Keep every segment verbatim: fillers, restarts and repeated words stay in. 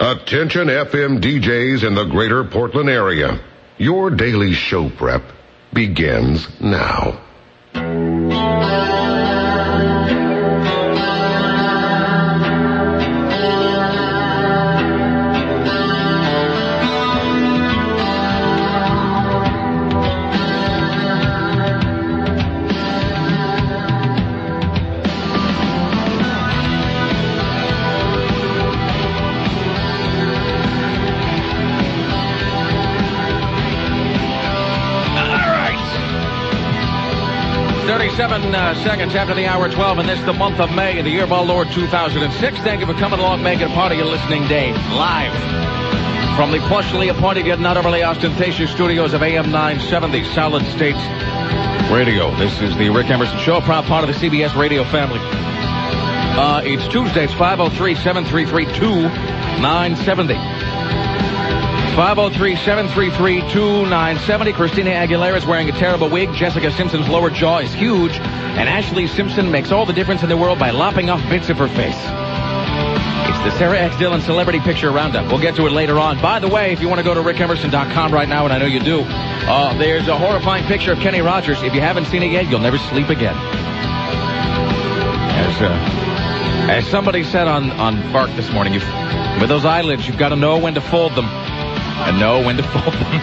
Attention F M D Js in the greater Portland area. Your daily show prep begins now. thirty-seven uh, seconds after the hour twelve, and this is the month of May in the year of our Lord two thousand six. Thank you for coming along, making a part of your listening day, live from the plushly appointed yet not overly ostentatious studios of A M nine seventy, Solid State Radio. This is the Rick Emerson Show, proud part of the C B S radio family. Uh, it's Tuesday. It's five oh three, seven three three, two nine seven oh. five oh three, seven three three, two nine seven oh. Christina Aguilera is wearing a terrible wig. Jessica Simpson's lower jaw is huge. And Ashley Simpson makes all the difference in the world by lopping off bits of her face. It's the Sarah X. Dillon Celebrity Picture Roundup. We'll get to it later on. By the way, if you want to go to rick emerson dot com right now, and I know you do, uh, there's a horrifying picture of Kenny Rogers. If you haven't seen it yet, you'll never sleep again. As, uh, as somebody said on, on Bark this morning, you've, with those eyelids, you've got to know when to fold them. And know when to fold them.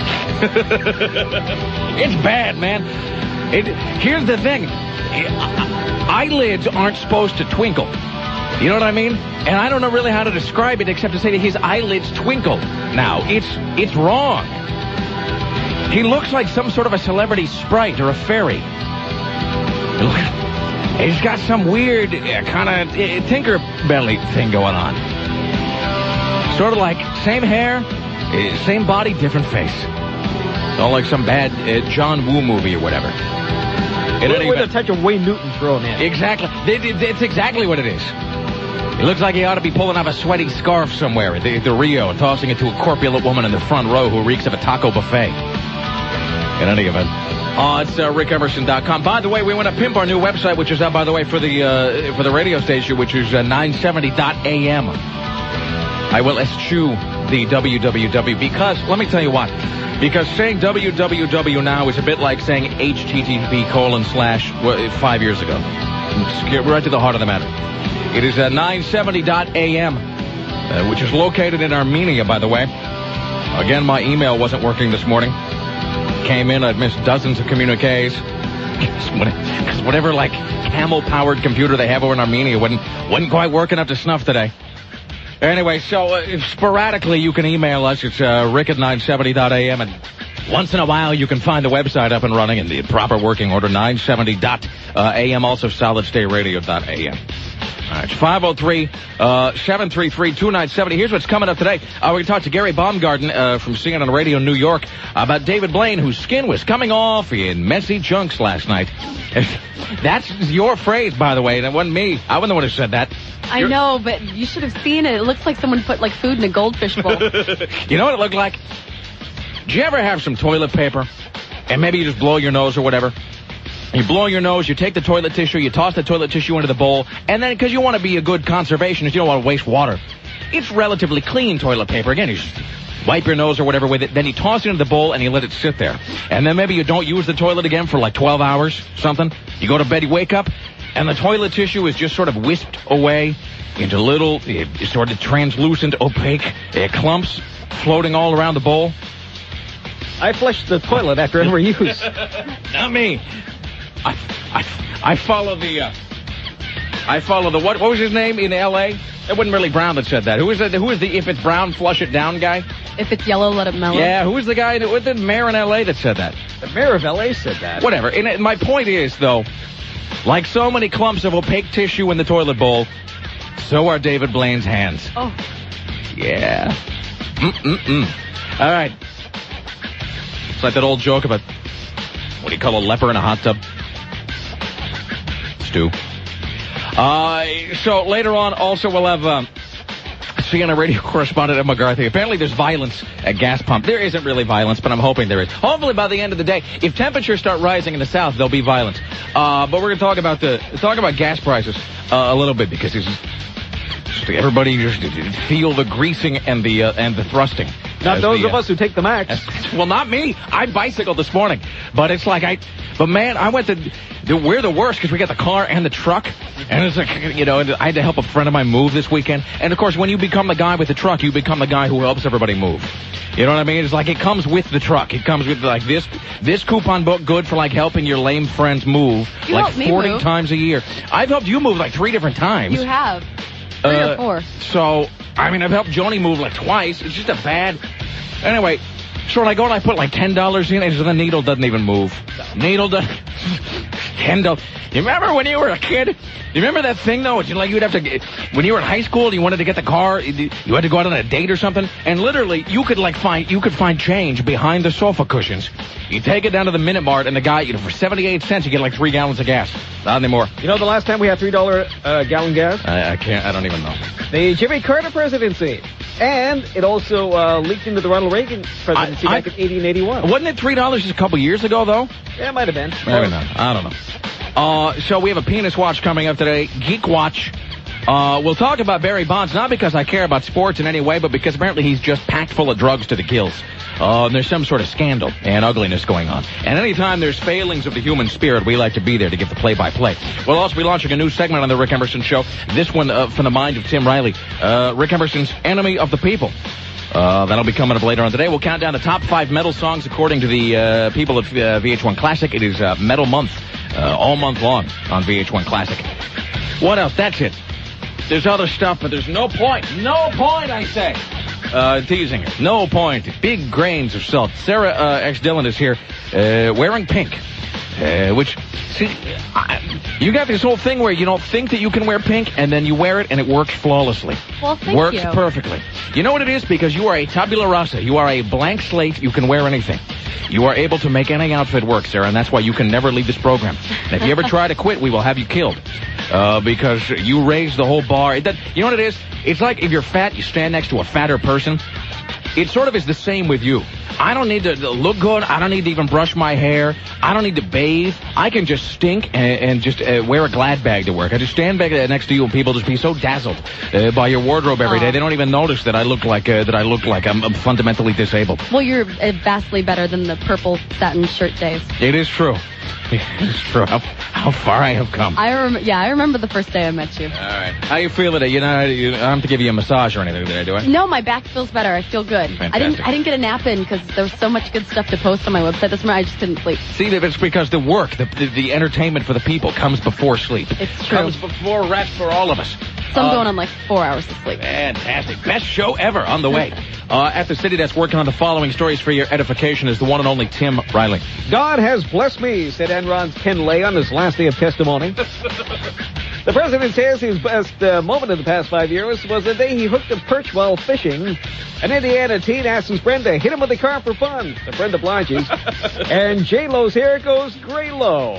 It's bad, man. It, here's the thing. Eyelids aren't supposed to twinkle. You know what I mean? And I don't know really how to describe it except to say that his eyelids twinkle. Now, it's it's wrong. He looks like some sort of a celebrity sprite or a fairy. He's got some weird uh, kind of uh, Tinkerbelly thing going on. Sort of like same hair, uh, same body, different face. It's all like some bad uh, John Woo movie or whatever. With, with a touch of Wayne Newton thrown in. Exactly. It's exactly what it is. He looks like he ought to be pulling off a sweaty scarf somewhere at the, at the Rio and tossing it to a corpulent woman in the front row who reeks of a taco buffet. In any event. Uh, it's uh, rick emerson dot com. By the way, we want to pimp our new website, which is out, by the way, for the uh, for the radio station, which is uh, nine seventy dot A M. I will eschew the W W W because, let me tell you why. Because saying W W W now is a bit like saying H T T P colon slash five years ago. Let's get right to the heart of the matter. It is uh, nine seventy dot A M, uh, which is located in Armenia, by the way. Again, my email wasn't working this morning. Came in, I'd missed dozens of communiques. Because whatever, like, camel-powered computer they have over in Armenia wasn't, wasn't quite working up to snuff today. Anyway, so uh, sporadically you can email us. It's uh, rick at nine seventy dot A M, and once in a while you can find the website up and running in the proper working order, nine seventy dot A M, also solid state radio dot A M. All right, it's five oh three, seven three three, two nine seven oh. Here's what's coming up today. Uh, we're going to talk to Gary Baumgarten uh, from C N N Radio New York about David Blaine, whose skin was coming off in messy chunks last night. That's your phrase, by the way. That wasn't me. I wasn't the one who said that. I You're... know, but you should have seen it. It looks like someone put, like, food in a goldfish bowl. You know what it looked like? Did you ever have some toilet paper? And maybe you just blow your nose or whatever? You blow your nose, you take the toilet tissue, you toss the toilet tissue into the bowl, and then, because you want to be a good conservationist, you don't want to waste water. It's relatively clean toilet paper. Again, you just wipe your nose or whatever with it, then you toss it into the bowl and you let it sit there. And then maybe you don't use the toilet again for like twelve hours, something. You go to bed, you wake up, and the toilet tissue is just sort of wisped away into little, uh, sort of translucent, opaque uh, clumps floating all around the bowl. I flush the toilet after every use. Not me. I, I, I follow the, uh, I follow the, what, what was his name in L A? It wasn't really Brown that said that. Who is the, who is the, if it's brown, flush it down guy? If it's yellow, let it mellow. Yeah, who was the guy, that, what the mayor in L A that said that? The mayor of L A said that. Whatever. And it, my point is, though, like so many clumps of opaque tissue in the toilet bowl, so are David Blaine's hands. Oh. Yeah. Mm-mm-mm. All right. It's like that old joke about, what do you call a leper in a hot tub? Stew. Uh, so later on, also we'll have um, C N N radio correspondent Ed McCarthy. Apparently there's violence at gas pump. There isn't really violence, but I'm hoping there is. Hopefully by the end of the day, if temperatures start rising in the south, there'll be violence. Uh, but we're going to talk about the talk about gas prices uh, a little bit because this is Just everybody just feel the greasing and the uh, and the thrusting. Not As those the, of us who take the max. as- well, not me. I bicycled this morning, but it's like I. But man, I went to. the- We're the worst because we got the car and the truck, and it's like you know. I had to help a friend of mine move this weekend, and of course, when you become the guy with the truck, you become the guy who helps everybody move. You know what I mean? It's like it comes with the truck. It comes with like this this coupon book, good for like helping your lame friends move, You like help me forty move. times a year. I've helped you move like three different times. You have. Three Uh, or four. So, I mean, I've helped Joni move like twice. It's just a bad. Anyway, so when I go and I put like ten dollars in, and the needle doesn't even move. Needle doesn't. ten dollars. You remember when you were a kid? You remember that thing though? You like you'd have to get, when you were in high school, you wanted to get the car, you you had to go out on a date or something, and literally you could like find you could find change behind the sofa cushions. You take it down to the Minute Mart, and the guy, you know, for seventy-eight cents, you get like three gallons of gas. Not anymore. You know the last time we had three dollar uh, gallon gas? I, I can't. I don't even know. The Jimmy Carter presidency. And it also uh, leaked into the Ronald Reagan presidency I- I- back in eighty and eighty-one. Wasn't it three dollars just a couple years ago though? Yeah, it might have been. Maybe not. I don't know. Uh, so we have a penis watch coming up today. Geek Watch. Uh, we'll talk about Barry Bonds, not because I care about sports in any way, but because apparently he's just packed full of drugs to the gills. Uh, and there's some sort of scandal and ugliness going on. And anytime there's failings of the human spirit, we like to be there to give the play-by-play. We'll also be launching a new segment on the Rick Emerson Show. This one uh, from the mind of Tim Riley. Uh, Rick Emerson's Enemy of the People. Uh, that'll be coming up later on today. We'll count down the top five metal songs according to the uh, people at uh, V H one Classic. It is uh, Metal Month, uh, all month long on V H one Classic. What else? That's it. There's other stuff, but there's no point. No point, I say. Uh, teasing her. No point. Big grains of salt. Sarah uh, X. Dillon is here uh, wearing pink. Uh, which, see, I, you got this whole thing where you don't think that you can wear pink, and then you wear it, and it works flawlessly. Well, thank works you. perfectly. You know what it is? Because you are a tabula rasa. You are a blank slate. You can wear anything. You are able to make any outfit work, Sarah, and that's why you can never leave this program. And if you ever try to quit, we will have you killed. Uh, because you raise the whole bar. It, that, you know what it is? It's like if you're fat, you stand next to a fatter person. It sort of is the same with you. I don't need to look good. I don't need to even brush my hair. I don't need to bathe. I can just stink and, and just uh, wear a Glad bag to work. I just stand back next to you and people just be so dazzled uh, by your wardrobe every day. They don't even notice that I look like uh, that I look like I'm, I'm fundamentally disabled. Well, you're uh, vastly better than the purple satin shirt days. It is true. It's true. How, how far I have come. I rem- yeah, I remember the first day I met you. All right. How you feel today? You know, you, I don't have to give you a massage or anything today, do I? No, my back feels better. I feel good. I didn't. Fantastic. I didn't get a nap in because there was so much good stuff to post on my website this morning. I just couldn't sleep. See, it's because the work, the, the the entertainment for the people comes before sleep. It's true. Comes before rest for all of us. So I'm Uh, going on like four hours of sleep. Fantastic. Best show ever on the way. Uh, at the City Desk, working on the following stories for your edification is the one and only Tim Riley. God has blessed me, said Enron's Ken Lay on his last day of testimony. The president says his best uh, moment in the past five years was the day he hooked a perch while fishing. An Indiana teen asks his friend to hit him with a car for fun. The friend obliges. And J-Lo's hair goes gray low.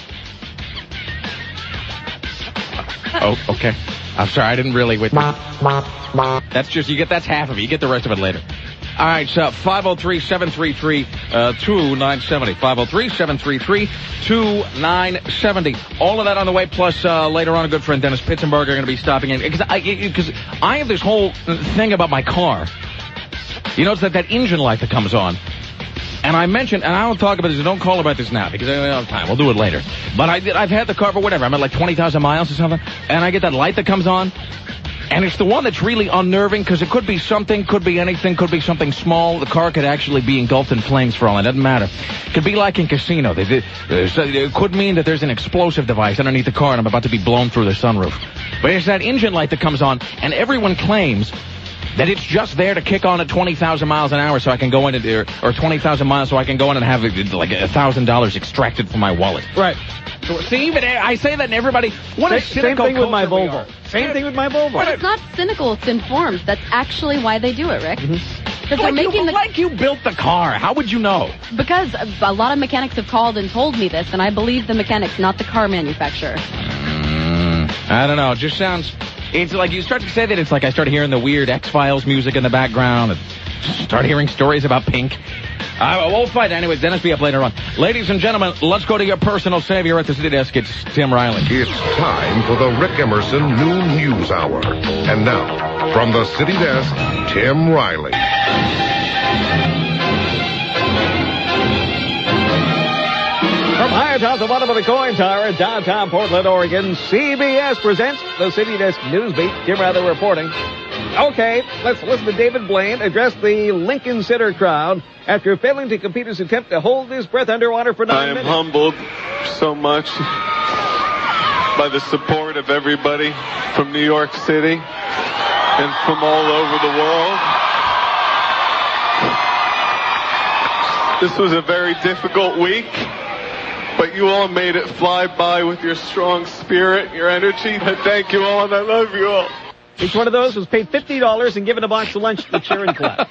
Oh, okay. I'm sorry, I didn't really... Wait. That's just, you get, that's half of it. You get the rest of it later. All right, so five oh three, seven three three, two nine seven oh. five oh three, seven three three, two nine seven oh. All of that on the way, plus uh, later on a good friend, Dennis Pitzenberger, are going to be stopping in. Because I, because I have this whole thing about my car. You notice that that engine light that comes on. And I mentioned, and I don't talk about this, don't call about this now, because I don't have time. We'll do it later. But I, I've had the car for whatever. I'm at like twenty thousand miles or something, and I get that light that comes on. And it's the one that's really unnerving, because it could be something, could be anything, could be something small. The car could actually be engulfed in flames for all. It doesn't matter. It could be like in Casino. They, they, it could mean that there's an explosive device underneath the car, and I'm about to be blown through the sunroof. But it's that engine light that comes on, and everyone claims that it's just there to kick on at twenty thousand miles an hour so I can go in, or, or twenty thousand miles so I can go in and have like one thousand dollars extracted from my wallet. Right. So, see, even I say that and everybody, what a Same, same cynical thing with my culture we Volvo. are. Same thing with my Volvo. But it's not cynical. It's informed. That's actually why they do it, Rick. Because Like they're you, making the like you built the car. How would you know? because a lot of mechanics have called and told me this, and I believe the mechanics, not the car manufacturer. Mm, I don't know. It just sounds... It's like you start to say that, it's like I start hearing the weird X-Files music in the background and start hearing stories about Pink. Uh, we'll fight. Anyways, Dennis, be up later on. Ladies and gentlemen, let's go to your personal savior at the City Desk. It's Tim Riley. It's time for the Rick Emerson Noon News Hour. And now, from the City Desk, Tim Riley. From high atop the bottom of the coin tower in downtown Portland, Oregon, C B S presents the City Desk Newsbeat. Tim Riley reporting. Okay, let's listen to David Blaine address the Lincoln Center crowd after failing to complete his attempt to hold his breath underwater for nine I am minutes. humbled so much by the support of everybody from New York City and from all over the world. This was a very difficult week, but you all made it fly by with your strong spirit, your energy. I thank you all, and I love you all. Each one of those was paid fifty dollars and given a box of lunch to cheer and clap.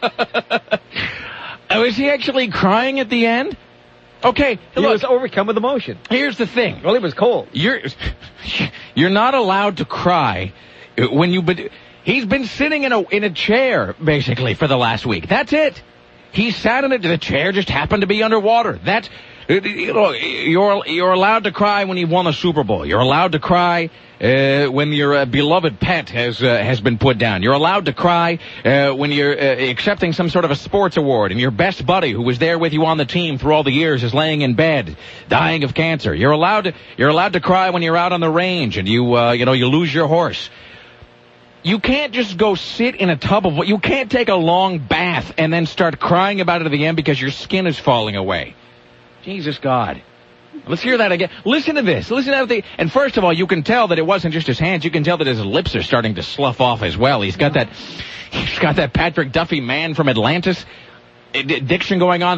Oh, is he actually crying at the end? Okay, He look, was overcome with emotion. here's the thing. Well, he was cold. You're you're not allowed to cry when you. But he's been sitting in a in a chair basically for the last week. That's it. He sat in it. The chair just happened to be underwater. That's. You know, you're you're allowed to cry when you won a Super Bowl. You're allowed to cry uh, when your uh, beloved pet has uh, has been put down. You're allowed to cry uh, when you're uh, accepting some sort of a sports award, and your best buddy who was there with you on the team through all the years is laying in bed, dying of cancer. You're allowed to you're allowed to cry when you're out on the range and you uh, you know you lose your horse. You can't just go sit in a tub of what you can't take a long bath and then start crying about it at the end because your skin is falling away. Jesus God. Let's hear that again. Listen to this. Listen to the. And first of all, you can tell that it wasn't just his hands. You can tell that his lips are starting to slough off as well. He's got that. He's got that Patrick Duffy man from Atlantis diction going on.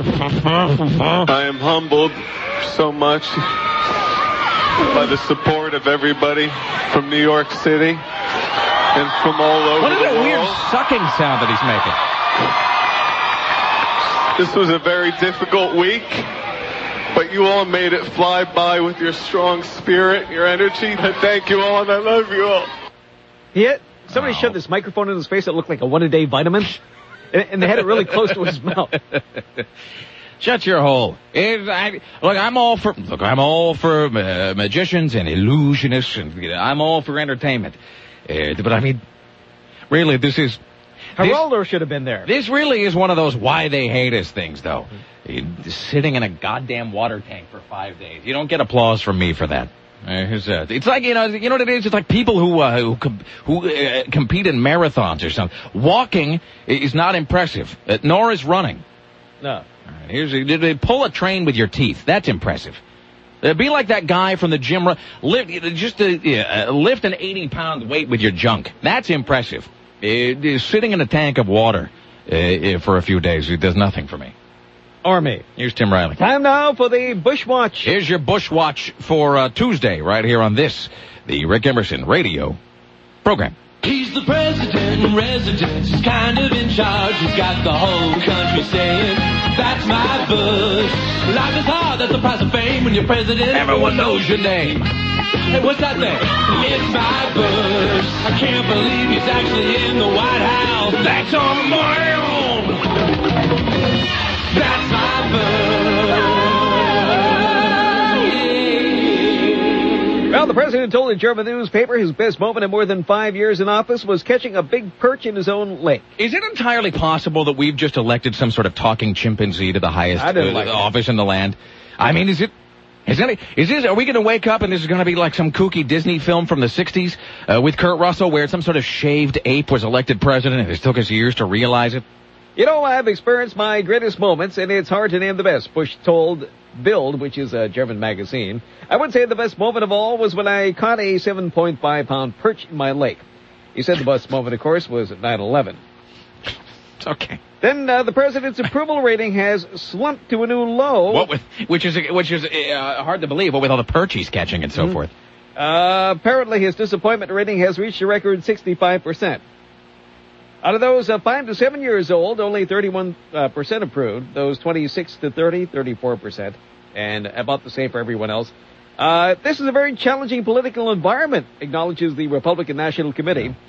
I am humbled so much by the support of everybody from New York City and from all over What is the that world. weird sucking sound that he's making? This was a very difficult week, but you all made it fly by with your strong spirit, your energy. I thank you all, and I love you all. Yeah, somebody Oh. shoved this microphone in his face that looked like a one-a-day vitamin, and, and they had it really close to his mouth. Shut your hole. It, I, look, I'm all for look. I'm all for uh, magicians and illusionists, and you know, I'm all for entertainment. Uh, but I mean, really, this is. This, Geraldo should have been there. this really is one of those why they hate us things, though. You're sitting in a goddamn water tank for five days. You don't get applause from me for that. Uh, here's, uh, it's like, you know, you know what it is? It's like people who, uh, who, com- who uh, compete in marathons or something. Walking is not impressive, uh, nor is running. No. All right, here's a, did they pull a train with your teeth? That's impressive. Uh, be like that guy from the gym. Lift, just uh, yeah, uh, lift an eighty pound weight with your junk. That's impressive. Uh, sitting in a tank of water uh, for a few days, it does nothing for me. Or me. Here's Tim Riley. Time now for the Bush Watch. Here's your Bush Watch for uh, Tuesday, right here on this, the Rick Emerson radio program. He's the president, resident, he's kind of in charge. He's got the whole country saying, that's my Bush. Life is hard, that's the price of fame when you're president. Everyone knows your name. Hey, what's that there? It's my Bush. I can't believe he's actually in the White House. That's on my own. That's my Bush. Well, the president told a German newspaper his best moment in more than five years in office was catching a big perch in his own lake. Is it entirely possible that we've just elected some sort of talking chimpanzee to the highest I didn't uh, like that. office in the land? I mean, is it... Is, any, is this? Are we going to wake up and this is going to be like some kooky Disney film from the sixties uh, with Kurt Russell where some sort of shaved ape was elected president and it took us years to realize it? You know, I've experienced my greatest moments, and it's hard to name the best, Bush told Bild, which is a German magazine. I would say the best moment of all was when I caught a seven point five pound perch in my lake. He said the best moment, of course, was at nine eleven. It's okay. Then uh, the president's approval rating has slumped to a new low. What with, which is which is uh, hard to believe, what with all the perch he's catching and so Mm-hmm. forth. Uh, apparently his disappointment rating has reached a record sixty-five percent. Out of those uh, five to seven years old, only thirty-one percent approved. Those twenty-six to thirty, thirty-four percent. And about the same for everyone else. Uh, this is a very challenging political environment, acknowledges the Republican National Committee. All right.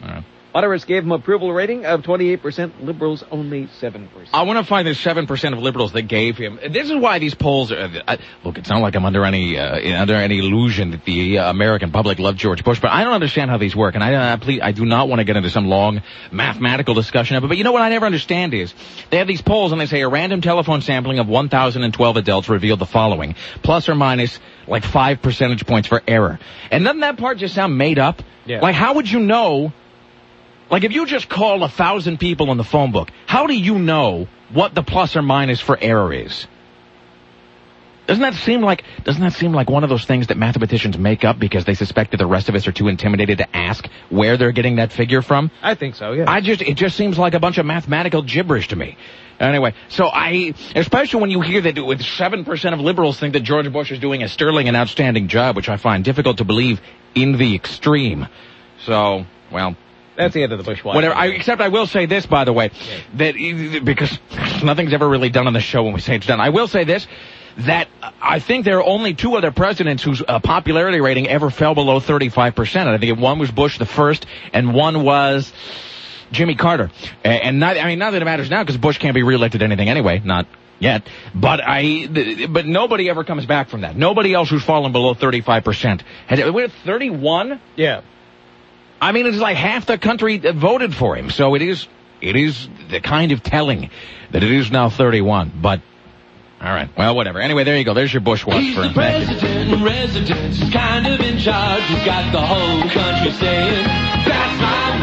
Moderates gave him approval rating of twenty-eight percent, liberals only seven percent. I want to find the seven percent of liberals that gave him. This is why these polls are, I, look, it's not like I'm under any, uh, under any illusion that the uh, American public loved George Bush, but I don't understand how these work, and I, I, please, I do not want to get into some long mathematical discussion of it, but you know what I never understand is, they have these polls and they say a random telephone sampling of one thousand twelve adults revealed the following, plus or minus like five percentage points for error. And doesn't that part just sound made up? Yeah. Like, how would you know? Like, if you just call a thousand people in the phone book, how do you know what the plus or minus for error is? Doesn't that seem like, doesn't that seem like one of those things that mathematicians make up because they suspect that the rest of us are too intimidated to ask where they're getting that figure from? I think so, yeah. I just, it just seems like a bunch of mathematical gibberish to me. Anyway, so I, especially when you hear that with seven percent of liberals think that George Bush is doing a sterling and outstanding job, which I find difficult to believe in the extreme. So, well... That's the end of the Bush Whatever. I, except I will say this, by the way, yeah. that because nothing's ever really done on the show when we say it's done. I will say this, that I think there are only two other presidents whose uh, popularity rating ever fell below thirty-five percent. I think one was Bush the first, and one was Jimmy Carter. And not, I mean, not that it matters now because Bush can't be reelected anything anyway, not yet. But I, th- but nobody ever comes back from that. Nobody else who's fallen below thirty-five percent. Has it, we're at thirty-one? Yeah. I mean, it's like half the country voted for him, so it is it is the kind of telling that it is now thirty-one. But, all right, well, whatever. Anyway, there you go. There's your Bush watch He's for the president and residents, kind of in charge. He's got the whole country saying, that's my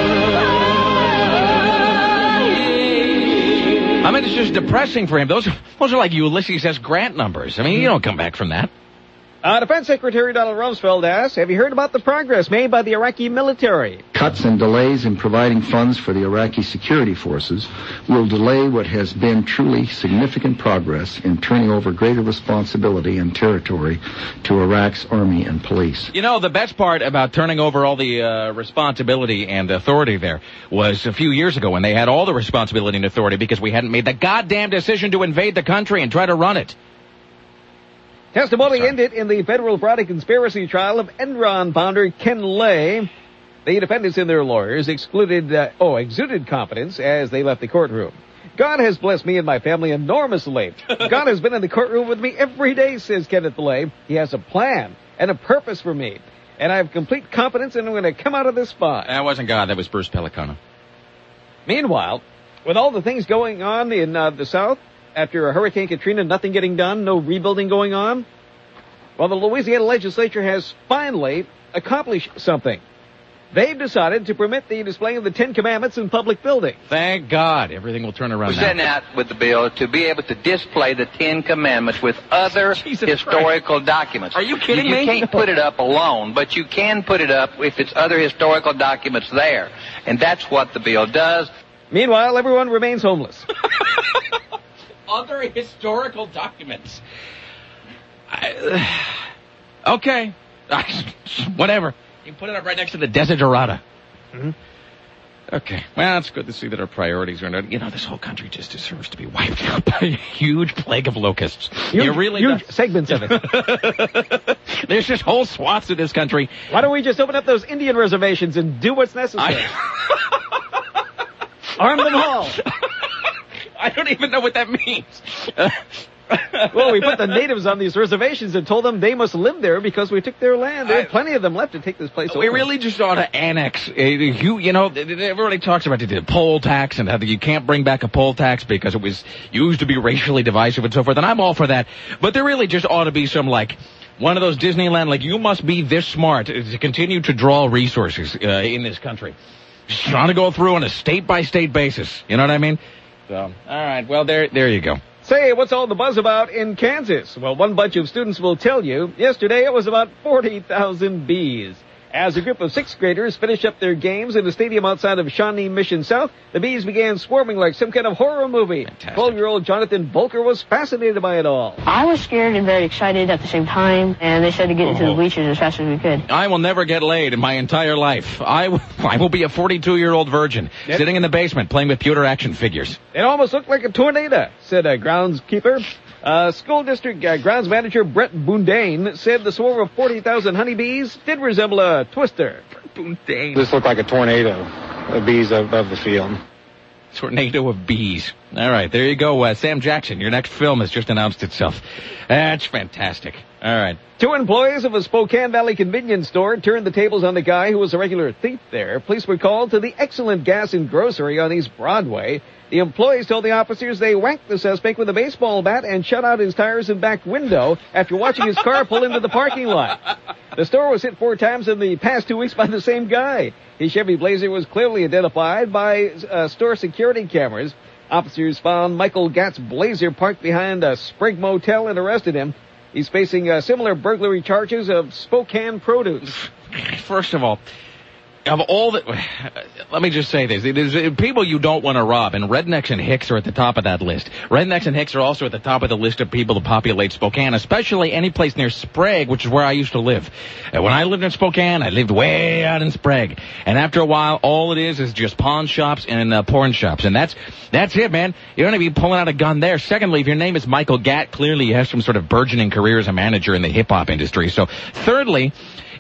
bird. I mean, it's just depressing for him. Those are, those are like Ulysses S. Grant numbers. I mean, you don't come back from that. Uh, Defense Secretary Donald Rumsfeld asks, have you heard about the progress made by the Iraqi military? Cuts and delays in providing funds for the Iraqi security forces will delay what has been truly significant progress in turning over greater responsibility and territory to Iraq's army and police. You know, the best part about turning over all the uh, responsibility and authority there was a few years ago when they had all the responsibility and authority because we hadn't made the goddamn decision to invade the country and try to run it. Testimony Sorry. ended in the federal fraud and conspiracy trial of Enron founder Ken Lay. The defendants and their lawyers excluded, uh, oh, exuded confidence as they left the courtroom. God has blessed me and my family enormously. God has been in the courtroom with me every day, says Kenneth Lay. He has a plan and a purpose for me. And I have complete confidence in I'm going to come out of this spot. That wasn't God. That was Bruce Pelicano. Meanwhile, with all the things going on in uh, the South, after Hurricane Katrina, nothing getting done, no rebuilding going on, well, the Louisiana legislature has finally accomplished something. They've decided to permit the display of the Ten Commandments in public buildings. Thank God. Everything will turn around We're now. setting out with the bill to be able to display the Ten Commandments with other Jesus historical Christ. documents. Are you kidding you, me? You can't put it up alone, but you can put it up if it's other historical documents there. And that's what the bill does. Meanwhile, everyone remains homeless. Other historical documents. I, uh, okay. Whatever. You can put it up right next to the Desiderata. Mm-hmm. Okay. Well, it's good to see that our priorities are not, you know, this whole country just deserves to be wiped out by a huge plague of locusts. Huge, you really huge does. segments of it. There's just whole swaths of this country. Why don't we just open up those Indian reservations and do what's necessary? I... Arm them all. I don't even know what that means. Well, we put the natives on these reservations and told them they must live there because we took their land. There are plenty of them left to take this place We over. really just ought to annex. Uh, you, you know, everybody talks about the poll tax and how you can't bring back a poll tax because it was used to be racially divisive and so forth, and I'm all for that. But there really just ought to be some, like, one of those Disneyland, like, you must be this smart to continue to draw resources uh, in this country. Just trying to go through on a state-by-state basis. You know what I mean? So, all right, well, there there you go. Say, what's all the buzz about in Kansas? Well, one bunch of students will tell you, yesterday it was about forty thousand bees. As a group of sixth graders finished up their games in the stadium outside of Shawnee Mission South, the bees began swarming like some kind of horror movie. twelve-year-old Jonathan Volker was fascinated by it all. I was scared and very excited at the same time, and they said to get into the bleachers as fast as we could. I will never get laid in my entire life. I, w- I will be a forty-two-year-old virgin, yep. sitting in the basement playing with pewter action figures. It almost looked like a tornado, said a groundskeeper. Uh, school district uh, grounds manager Brett Boundane said the swarm of forty thousand honeybees did resemble a twister. Boundane. This looked like a tornado. the bees of, of the field. Tornado of bees. All right, there you go. Uh, Sam Jackson, your next film has just announced itself. That's fantastic. All right. Two employees of a Spokane Valley convenience store turned the tables on the guy who was a regular thief there. Police were called to the Excellent Gas and Grocery on East Broadway. The employees told the officers they whacked the suspect with a baseball bat and shut out his tires and back window after watching his car pull into the parking lot. The store was hit four times in the past two weeks by the same guy. His Chevy Blazer was clearly identified by uh, store security cameras. Officers found Michael Gatt's Blazer parked behind a Sprague Motel and arrested him. He's facing uh, similar burglary charges of Spokane produce. First of all, of all the... Let me just say this. It is people you don't want to rob, and rednecks and hicks are at the top of that list. Rednecks and hicks are also at the top of the list of people to populate Spokane, especially any place near Sprague, which is where I used to live. And when I lived in Spokane, I lived way out in Sprague. And after a while, all it is is just pawn shops and uh, porn shops. And that's that's it, man. You don't even be pulling out a gun there. Secondly, if your name is Michael Gatt, clearly you have some sort of burgeoning career as a manager in the hip-hop industry. So, thirdly...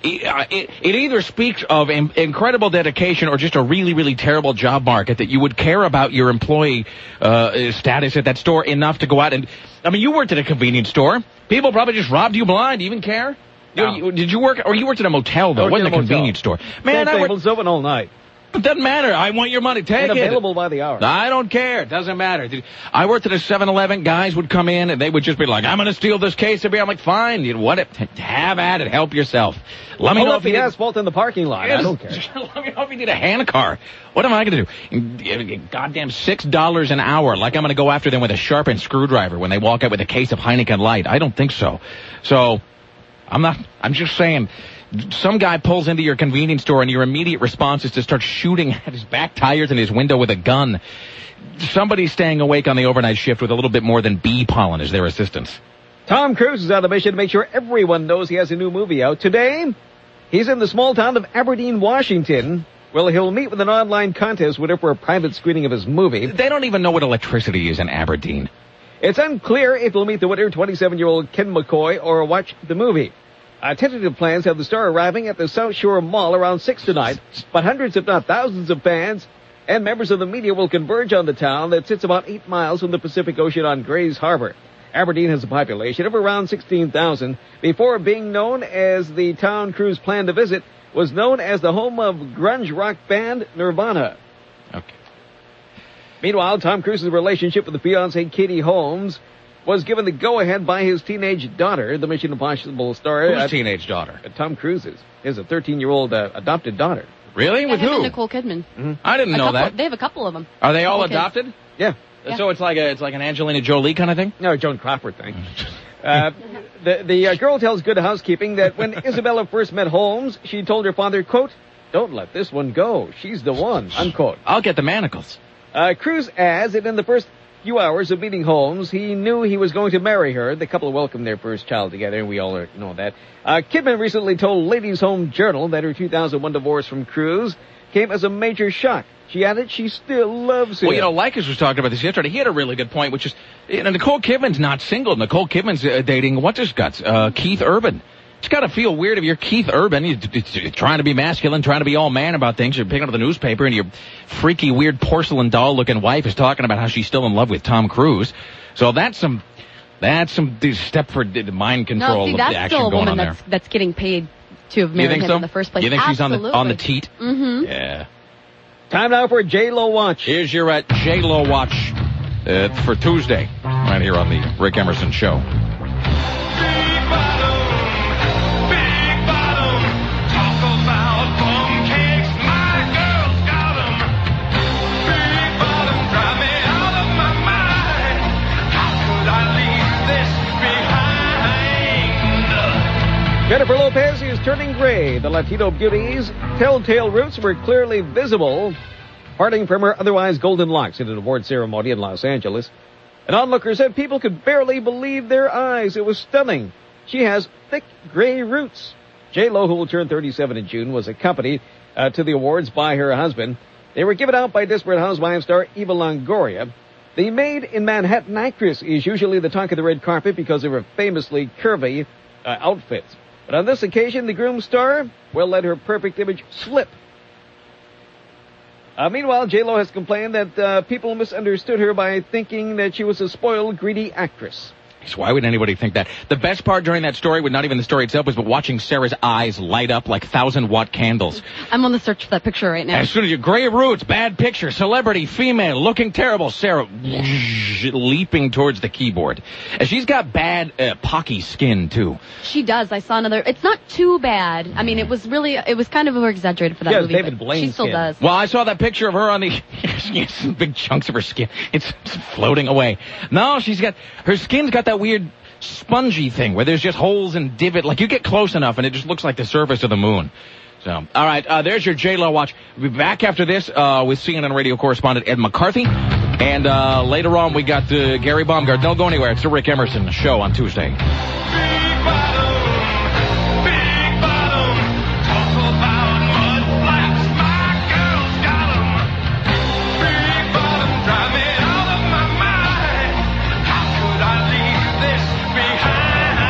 It, it either speaks of in, incredible dedication or just a really, really terrible job market that you would care about your employee uh, status at that store enough to go out and... I mean, you worked at a convenience store. People probably just robbed you blind. Do you even care? No. You, did you work... Or you worked at a motel, though. It wasn't a convenience store. Man, I worked... It's open all night. It doesn't matter. I want your money. Take and it. available by the hour. I don't care. It doesn't matter. I worked at a seven eleven. Guys would come in, and they would just be like, I'm going to steal this case of beer. I'm like, fine. You know what? Have at it. Help yourself. Let me Pull know up if you the need... asphalt in the parking lot. Yes. I don't care. Let me know if you need a hand car. What am I going to do? Goddamn six dollars an hour. Like I'm going to go after them with a sharpened screwdriver when they walk out with a case of Heineken Light. I don't think so. So, I'm not... I'm just saying... Some guy pulls into your convenience store and your immediate response is to start shooting at his back tires and his window with a gun. Somebody's staying awake on the overnight shift with a little bit more than bee pollen as their assistance. Tom Cruise is on a mission to make sure everyone knows he has a new movie out. Today, he's in the small town of Aberdeen, Washington, where he'll meet with an online contest winner for a private screening of his movie. They don't even know what electricity is in Aberdeen. It's unclear if he'll meet the winner, twenty-seven-year-old Ken McCoy, or watch the movie. Uh, tentative plans have the star arriving at the South Shore Mall around six tonight, but hundreds if not thousands of fans and members of the media will converge on the town that sits about eight miles from the Pacific Ocean on Grays Harbor. Aberdeen has a population of around sixteen thousand. Before being known as the town Cruise planned to visit, was known as the home of grunge rock band Nirvana. Okay. Meanwhile, Tom Cruise's relationship with the fiancée Katie Holmes was given the go-ahead by his teenage daughter, the Mission Impossible star. Whose uh, teenage daughter? Uh, Tom Cruise's. He has a thirteen-year-old uh, adopted daughter. Really? Yeah, With him who? and Nicole Kidman. Mm-hmm. I didn't A know couple, that. They have a couple of them. Are they all Couple adopted? kids. Yeah. Yeah. So it's like a it's like an Angelina Jolie kind of thing? No, Joan Crawford thing. uh, the the uh, girl tells Good Housekeeping that when Isabella first met Holmes, she told her father, quote, "Don't let this one go. She's the one," unquote. I'll get the manacles. Uh, Cruise adds that in the first few hours of meeting Holmes, he knew he was going to marry her. The couple welcomed their first child together, and we all know that. Uh, Kidman recently told Ladies' Home Journal that her two thousand one divorce from Cruise came as a major shock. She added she still loves him. Well, you know, Likas was talking about this yesterday. He had a really good point, which is, you know, Nicole Kidman's not single. Nicole Kidman's uh, dating, what's his guts, uh, Keith Urban. It's got to feel weird if you're Keith Urban, you're, you're trying to be masculine, trying to be all man about things. You're picking up the newspaper, and your freaky, weird porcelain doll-looking wife is talking about how she's still in love with Tom Cruise. So that's some, that's some Stepford mind control no, see, of that's the action still a going woman on there. that's, that's getting paid to have You married think him so? in the first place. You think Absolutely. she's on the on the teat? Mm-hmm. Yeah. Time now for J-Lo Watch. Here's your uh, J-Lo Watch uh, for Tuesday, right here on the Rick Emerson Show. Big bottom, big bottom, talk about bum cakes, my girl's got 'em. Big bottom, drive me out of my mind. How could I leave this behind? Jennifer Lopez is turning gray. The Latino beauty's telltale roots were clearly visible, parting from her otherwise golden locks at an award ceremony in Los Angeles. An onlooker said people could barely believe their eyes. It was stunning. She has thick gray roots. J-Lo, who will turn thirty-seven in June, was accompanied uh, to the awards by her husband. They were given out by Desperate Housewives star Eva Longoria. The Made in Manhattan actress is usually the talk of the red carpet because of her famously curvy uh, outfits. But on this occasion, the groom star, well, let her perfect image slip. Uh, meanwhile, J-Lo has complained that uh, people misunderstood her by thinking that she was a spoiled, greedy actress. So why would anybody think that? The best part during that story, was not even the story itself, was but watching Sarah's eyes light up like thousand-watt candles. I'm on the search for that picture right now. As soon as you, gray roots, bad picture, celebrity, female, looking terrible, Sarah leaping towards the keyboard. And she's got bad, uh, pocky skin, too. She does. I saw another. It's not too bad. I mean, it was really, it was kind of over-exaggerated for that Yeah, movie. David but Blaine's She still skin. does. Well, I saw that picture of her on the... She has some big chunks of her skin. It's, it's floating away. No, she's got... Her skin's got that weird spongy thing where there's just holes and divot. Like, you get close enough and it just looks like the surface of the moon. So, all right, uh, there's your J-Lo watch. We'll be back after this uh, with C N N radio correspondent Ed McCarthy. And uh, later on, we got uh, Gary Baumgart. Don't go anywhere. It's the Rick Emerson Show on Tuesday. Big bottom, big bottom, talk about mud flaps, my girl's got 'em. Big bottom, drive me out of my mind. How could I leave this behind?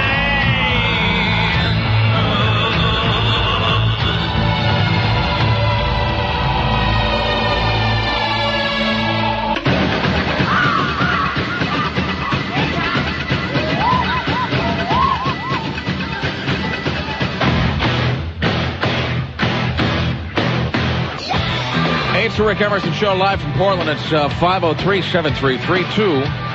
Hey, it's the Rick Emerson Show live from Portland. It's uh, five oh three, seven three three, two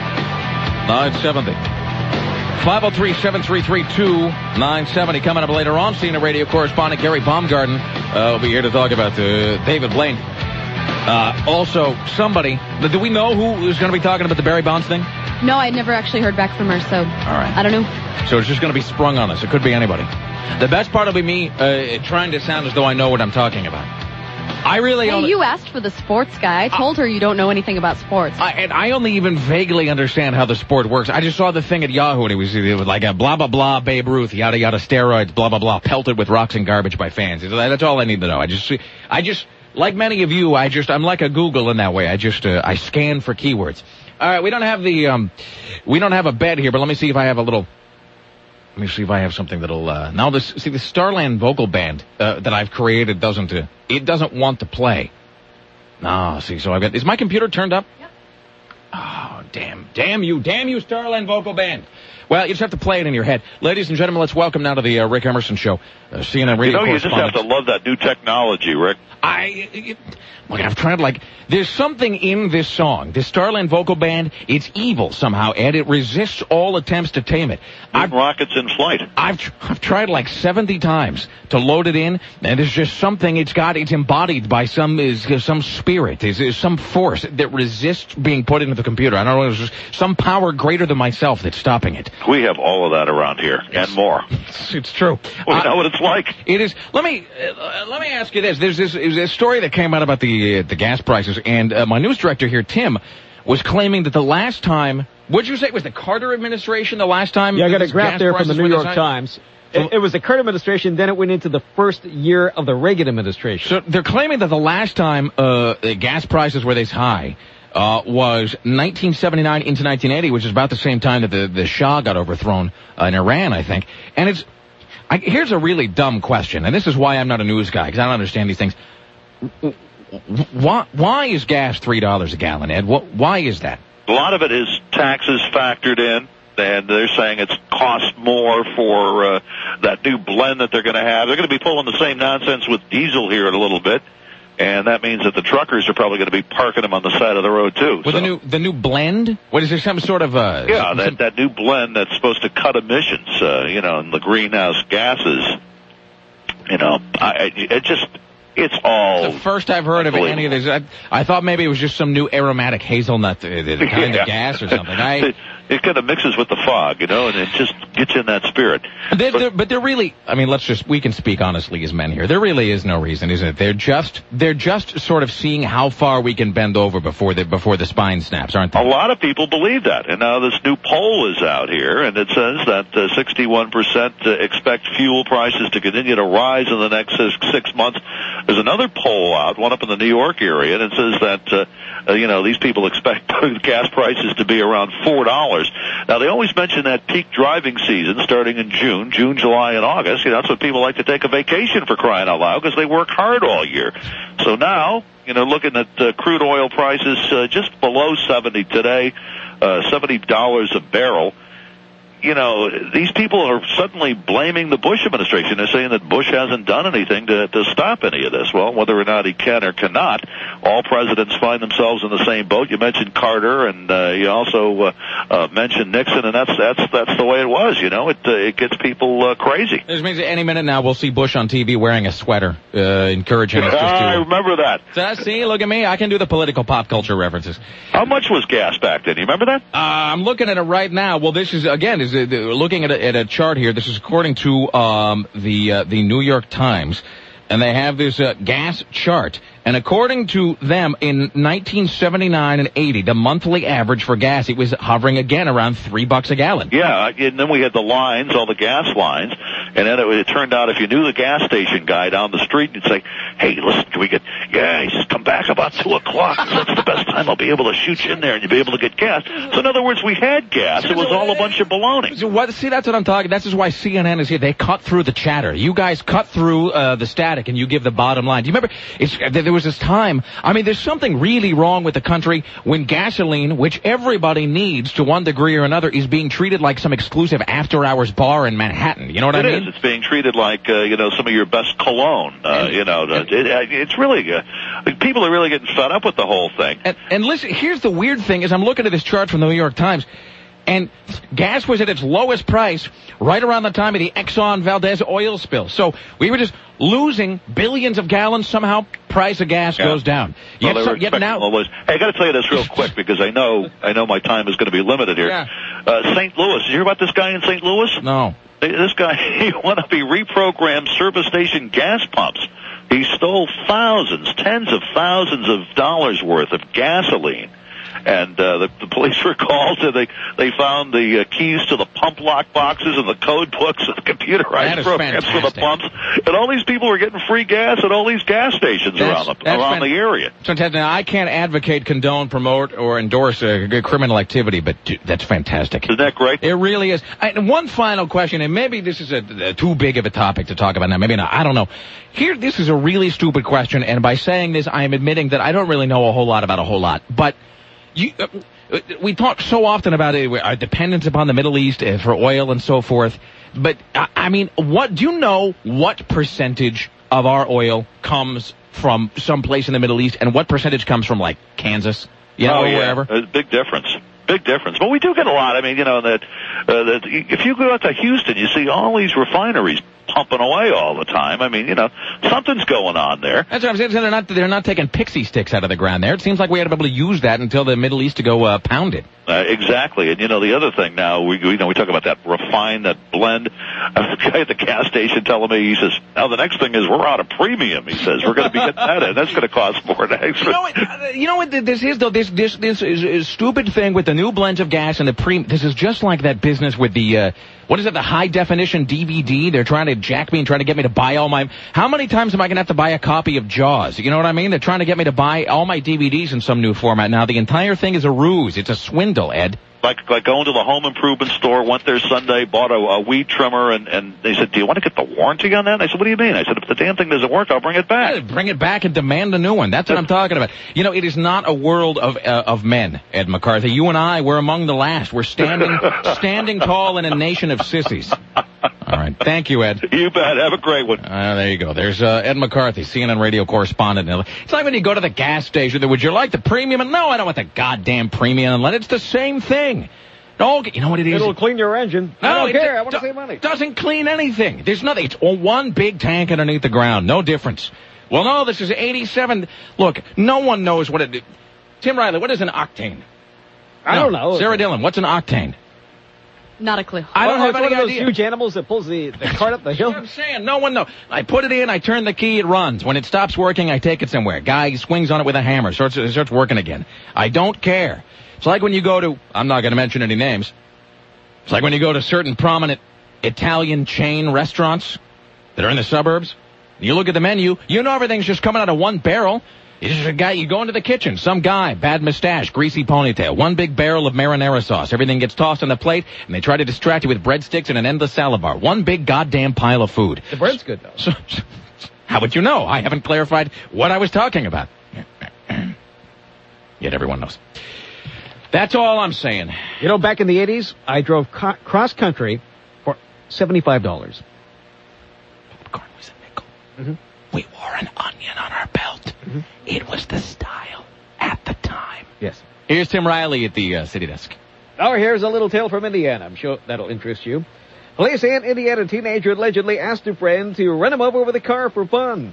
nine seven oh. five oh three, seven three three, two nine seven oh. Coming up later on, C N N radio correspondent Gary Baumgarten uh, will be here to talk about uh, David Blaine. Uh, also, somebody, do we know who is going to be talking about the Barry Bonds thing? No, I never actually heard back from her, so All right. I don't know. So it's just going to be sprung on us. It could be anybody. The best part will be me uh, trying to sound as though I know what I'm talking about. I really Hey, only... you asked for the sports guy. I told her you don't know anything about sports. I, and I only even vaguely understand how the sport works. I just saw the thing at Yahoo, and it was, it was like a blah, blah, blah, Babe Ruth, yada, yada, steroids, blah, blah, blah, pelted with rocks and garbage by fans. That's all I need to know. I just, I just, like many of you, I just, I'm like a Google in that way. I just, uh, I scan for keywords. All right, we don't have the, um, we don't have a bed here, but let me see if I have a little... Let me see if I have something that'll, uh, now this, see the Starland vocal band, uh, that I've created doesn't, uh, it doesn't want to play. No, see, so I've got, is my computer turned up? Yep. Oh, damn, damn you, damn you, Starland vocal band. Well, you just have to play it in your head. Ladies and gentlemen, let's welcome now to the, uh, Rick Emerson Show, uh, C N N radio You know, you just have to love that new technology, Rick. I, it, look, I've tried, like, there's something in this song, this Starland vocal band, it's evil somehow, and it resists all attempts to tame it. I've, rockets in flight. I've, tr- I've tried like seventy times to load it in, and there's just something, it's got, it's embodied by some, is some spirit, is, is some force that resists being put into the computer. I don't know, there's just some power greater than myself that's stopping it. We have all of that around here, and more. It's, it's true. We uh, know what it's like. It is. Let me uh, let me ask you this. There's this, there's this story that came out about the uh, the gas prices, and uh, my news director here, Tim, was claiming that the last time, what'd you say, it was the Carter administration the last time? Yeah, I got a these graph gas there from the prices New were this York high? Times. It, it was the Carter administration, then it went into the first year of the Reagan administration. So they're claiming that the last time uh, the gas prices were this high uh, was nineteen seventy-nine into nineteen eighty, which is about the same time that the, the Shah got overthrown uh, in Iran, I think. And it's I, here's a really dumb question, and this is why I'm not a news guy, because I don't understand these things. Why, why is gas three dollars a gallon, Ed? What, why is that? A lot of it is taxes factored in, and they're saying it's cost more for uh, that new blend that they're going to have. They're going to be pulling the same nonsense with diesel here in a little bit, and that means that the truckers are probably going to be parking them on the side of the road, too. With so. the new the new blend? What is there, some sort of... Uh, yeah, some, that, that new blend that's supposed to cut emissions, uh, you know, and the greenhouse gases. You know, I, it just... It's all... The first I've heard of any of this, I, I thought maybe it was just some new aromatic hazelnut uh, kind yeah. of gas or something. I, it, it kind of mixes with the fog, you know, and it just gets you in that spirit. They're, but, they're, but they're really, I mean, let's just, we can speak honestly as men here. There really is no reason, isn't it? They're just, they're just sort of seeing how far we can bend over before the, before the spine snaps, aren't they? A lot of people believe that. And now this new poll is out here, and it says that uh, sixty-one percent uh, expect fuel prices to continue to rise in the next six, six months. There's another poll out, one up in the New York area, and it says that, uh, uh, you know, these people expect gas prices to be around four dollars. Now, they always mention that peak driving season starting in June, June, July, and August. You know, that's when people like to take a vacation, for crying out loud, because they work hard all year. So now, you know, looking at uh, crude oil prices uh, just below seventy today, uh, seventy dollars a barrel. You know, these people are suddenly blaming the Bush administration. They're saying that Bush hasn't done anything to, to stop any of this. Well, whether or not he can or cannot, all presidents find themselves in the same boat. You mentioned Carter, and uh, you also uh, uh, mentioned Nixon, and that's that's that's the way it was. You know, it uh, it gets people uh, crazy. This means any minute now we'll see Bush on T V wearing a sweater, uh, encouraging us just to... I remember that. So, see, look at me. I can do the political pop culture references. How much was gas back then? You remember that? Uh, I'm looking at it right now. Well, this is, again, is uh, looking at a, at a chart here. This is according to um, the uh, the New York Times, and they have this uh, gas chart. And according to them, in nineteen seventy-nine and eighty, the monthly average for gas, it was hovering again around three bucks a gallon. Yeah, and then we had the lines, all the gas lines, and then it, it turned out if you knew the gas station guy down the street, you'd say, hey, listen, can we get, yeah, he says, come back about two o'clock. That's the best time I'll be able to shoot you in there, and you'll be able to get gas. So in other words, we had gas. It was all a bunch of baloney. So what, see, that's what I'm talking. This is why C N N is here. They cut through the chatter. You guys cut through uh, the static, and you give the bottom line. Do you remember, it's, there was this time, I mean, there's something really wrong with the country when gasoline, which everybody needs to one degree or another, is being treated like some exclusive after-hours bar in Manhattan. You know what it I mean? It is. It's being treated like, uh, you know, some of your best cologne. Uh, and, you know, and, it, it, it's really, uh, people are really getting fed up with the whole thing. And, and listen, here's the weird thing, is I'm looking at this chart from the New York Times, and gas was at its lowest price right around the time of the Exxon Valdez oil spill. So we were just losing billions of gallons. Somehow, price of gas yeah. goes down. Well, Yet, so, yet now, always, hey, I got to tell you this real quick because I know I know my time is going to be limited here. Yeah. Uh, Saint Louis. Did you hear about this guy in Saint Louis? No. This guy, he wanted to be reprogrammed service station gas pumps. He stole thousands, tens of thousands of dollars worth of gasoline. And uh, the, the police were called, and they they found the uh, keys to the pump lock boxes and the code books and the computerized programs for the pumps. And all these people were getting free gas at all these gas stations that's, around the that's around fan- the area. Fantastic. Now, I can't advocate, condone, promote, or endorse uh, criminal activity, but dude, that's fantastic. Isn't that great? It really is. I, and one final question, and maybe this is a, a too big of a topic to talk about now. Maybe not. I don't know. Here, this is a really stupid question, and by saying this, I am admitting that I don't really know a whole lot about a whole lot. But you, uh, we talk so often about it, our dependence upon the Middle East uh, for oil and so forth. But, uh, I mean, what do you know what percentage of our oil comes from some place in the Middle East, and what percentage comes from, like, Kansas, you know, oh, or yeah. wherever? There's a big difference. Big difference. But we do get a lot. I mean, you know, that, uh, that if you go out to Houston, you see all these refineries pumping away all the time. I mean, you know, something's going on there. That's what I'm saying. They're not, they're not taking pixie sticks out of the ground there. It seems like we had to be able to use that until the Middle East to go uh, pound it. Uh, exactly. And, you know, the other thing now, we, we, you know, we talk about that refine, that blend. Uh, the guy at the gas station telling me, he says, now the next thing is we're out of premium, he says. We're going to be getting that in. That's going to cost more than extra. You know what, you know what this is, though? This this this is a stupid thing with the new blends of gas and the premium. This is just like that business with the, uh, what is it, the high-definition D V D? They're trying to jack me and trying to get me to buy all my... How many times am I going to have to buy a copy of Jaws? You know what I mean? They're trying to get me to buy all my D V Ds in some new format. Now, the entire thing is a ruse. It's a swindle, Ed. Like, like going to the home improvement store, went there Sunday, bought a, a weed trimmer, and, and they said, do you want to get the warranty on that? And I said, what do you mean? I said, if the damn thing doesn't work, I'll bring it back. Yeah, bring it back and demand a new one. That's what I'm talking about. You know, it is not a world of uh, of men, Ed McCarthy. You and I, we're among the last. We're standing standing tall in a nation of sissies. All right. Thank you, Ed. You bet. Have a great one. Uh, there you go. There's uh, Ed McCarthy, C N N radio correspondent. It's like when you go to the gas station. Would you like the premium? And no, I don't want the goddamn premium. It's the same thing. No, you know what it is? It'll clean your engine. No, I don't it care. d- I want to d- save money. Doesn't clean anything. There's nothing. It's one big tank underneath the ground. No difference. Well, no, this is eighty-seven. Look, no one knows what it... Tim Riley, what is an octane? I no. don't know. Sarah Dillon, what's an octane? Not a clue. I don't well, have it's any one of those idea. huge animals that pulls the, the cart up the hill. That's what I'm saying. No one knows. I put it in, I turn the key, it runs. When it stops working, I take it somewhere. Guy swings on it with a hammer, starts, it starts working again. I don't care. It's like when you go to... I'm not going to mention any names. It's like when you go to certain prominent Italian chain restaurants that are in the suburbs, You look at the menu, you know everything's just coming out of one barrel. You just a guy, you go into the kitchen, some guy, bad mustache, greasy ponytail, one big barrel of marinara sauce. Everything gets tossed on the plate, and they try to distract you with breadsticks and an endless salad bar. One big goddamn pile of food. The bread's good, though. So, how would you know? I haven't clarified what I was talking about. Yet everyone knows. That's all I'm saying. You know, back in the eighties, I drove co- cross-country for seventy-five dollars. Popcorn was a nickel. Mm-hmm. We wore an onion on our belt. Mm-hmm. It was the style at the time. Yes. Here's Tim Riley at the uh, city desk. Oh, here's a little tale from Indiana. I'm sure that'll interest you. Police say an Indiana teenager allegedly asked a friend to run him over with a car for fun.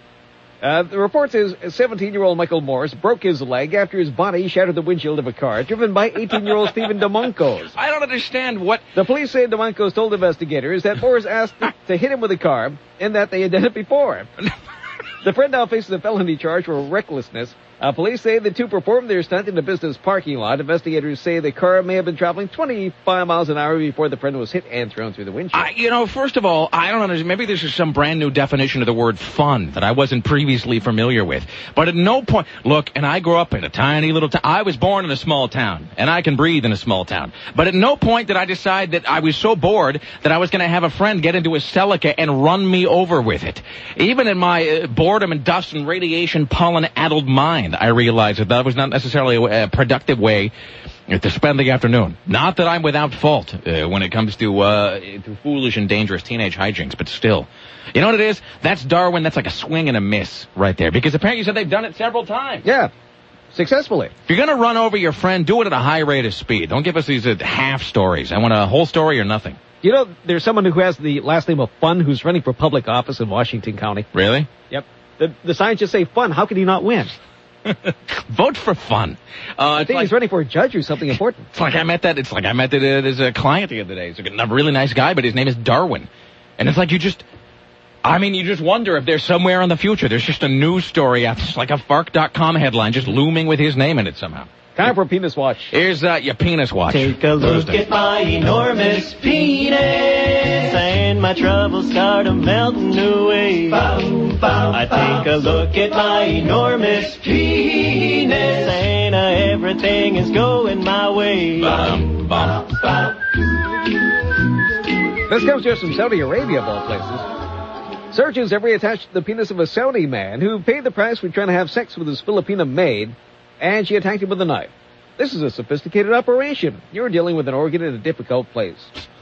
Uh, the report says seventeen-year-old Michael Morris broke his leg after his body shattered the windshield of a car driven by eighteen-year-old Stephen DeMoncos. I don't understand what... The police say DeMoncos told investigators that Morris asked to hit him with a car and that they had done it before. The friend now faces a felony charge for recklessness. Uh, police say the two performed their stunt in a business parking lot. Investigators say the car may have been traveling twenty-five miles an hour before the friend was hit and thrown through the windshield. I, you know, first of all, I don't understand. Maybe this is some brand new definition of the word fun that I wasn't previously familiar with. But at no point, look, and I grew up in a tiny little town. I was born in a small town, and I can breathe in a small town. But at no point did I decide that I was so bored that I was going to have a friend get into a Celica and run me over with it. Even in my uh, boredom and dust and radiation pollen-addled mind, I realized that that was not necessarily a, a productive way to spend the afternoon. Not that I'm without fault uh, when it comes to, uh, to foolish and dangerous teenage hijinks, but still. You know what it is? That's Darwin. That's like a swing and a miss right there. Because apparently you said they've done it several times. Yeah, successfully. If you're going to run over your friend, do it at a high rate of speed. Don't give us these uh, half stories. I want a whole story or nothing. You know, there's someone who has the last name of Fun who's running for public office in Washington County. Really? Yep. The, the signs just say Fun. How could he not win? Vote for Fun. Uh, I think like, he's running for a judge or something important. It's like I met that. It's like I met that uh, there's a client the other day. He's a really nice guy, but his name is Darwin. And it's like you just, I mean, you just wonder if there's somewhere in the future there's just a news story out, just like a Fark dot com headline, just looming with his name in it somehow. Time for a penis watch. Here's uh, your penis watch. Take a look Thursday. at my enormous penis, and my troubles start a melting away. Bow, bow, I take a look at my enormous penis, and uh, everything is going my way. Bum, bum. This comes to us from Saudi Arabia, of all places. Searches have reattached the penis of a Saudi man who paid the price for trying to have sex with his Filipina maid, and she attacked him with a knife. This is a sophisticated operation. You're dealing with an organ in a difficult place.